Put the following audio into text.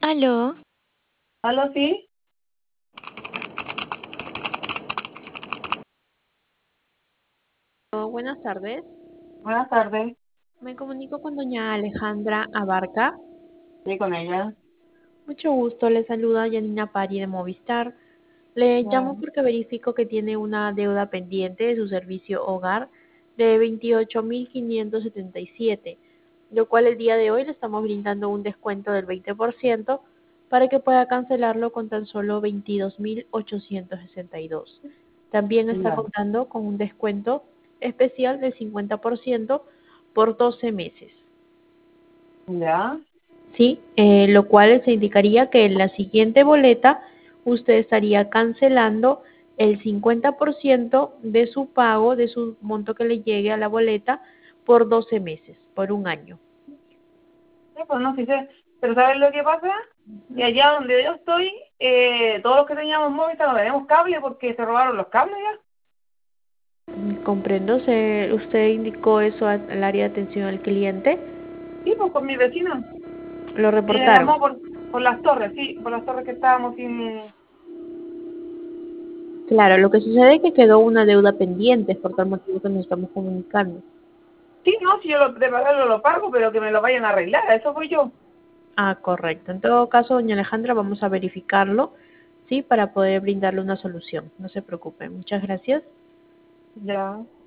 Aló, ¿Aló, sí? Buenas tardes. Buenas tardes. Me comunico con doña Alejandra Abarca. Sí, con ella. Mucho gusto, le saluda Yanina Pari de Movistar. Le llamo Bueno, porque verifico que tiene una deuda pendiente de su servicio hogar de 28.577, lo cual el día de hoy le estamos brindando un descuento del 20% para que pueda cancelarlo con tan solo 22.862. También está ya, contando con un descuento especial del 50% por 12 meses. ya. ¿Sí? Lo cual se indicaría que en la siguiente boleta usted estaría cancelando el 50% de su pago, de su monto que le llegue a la boleta por 12 meses, por un año. Sí, pues no, sí sé. Pero ¿sabes lo que pasa? Que allá donde yo estoy, todos los que teníamos móvil no tenemos cable porque se robaron los cables ya. Comprendo, usted indicó eso al área de atención al cliente, Sí, pues con mi vecino. lo Ella reportaron. llamó por las torres, sí, por las torres que estábamos sin... Claro, lo que sucede es que quedó una deuda pendiente, es por tal motivo que nos estamos comunicando. Sí, no, si yo de pagarlo lo pago, pero que me lo vayan a arreglar, eso fui yo. Ah, correcto. En todo caso, doña Alejandra, vamos a verificarlo, ¿sí? Para poder brindarle una solución. No se preocupe. Muchas gracias. Ya.